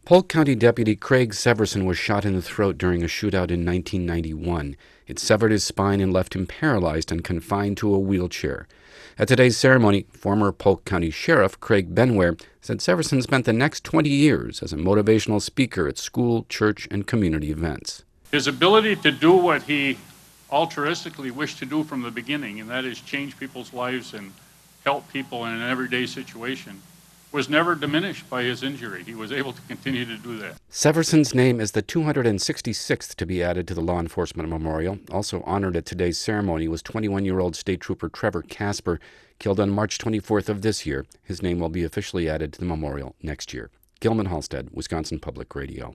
Polk County Deputy Craig Severson was shot in the throat during a shootout in 1991. It severed his spine and left him paralyzed and confined to a wheelchair. At today's ceremony, former Polk County Sheriff Craig Benware said Severson spent the next 20 years as a motivational speaker at school, church, and community events. His ability to do what he altruistically wished to do from the beginning, and that is change people's lives and help people in an everyday situation, was never diminished by his injury. He was able to continue to do that. Severson's name is the 266th to be added to the Law Enforcement Memorial. Also honored at today's ceremony was 21-year-old State Trooper Trevor Casper, killed on March 24th of this year. His name will be officially added to the memorial next year. Gilman Halstead, Wisconsin Public Radio.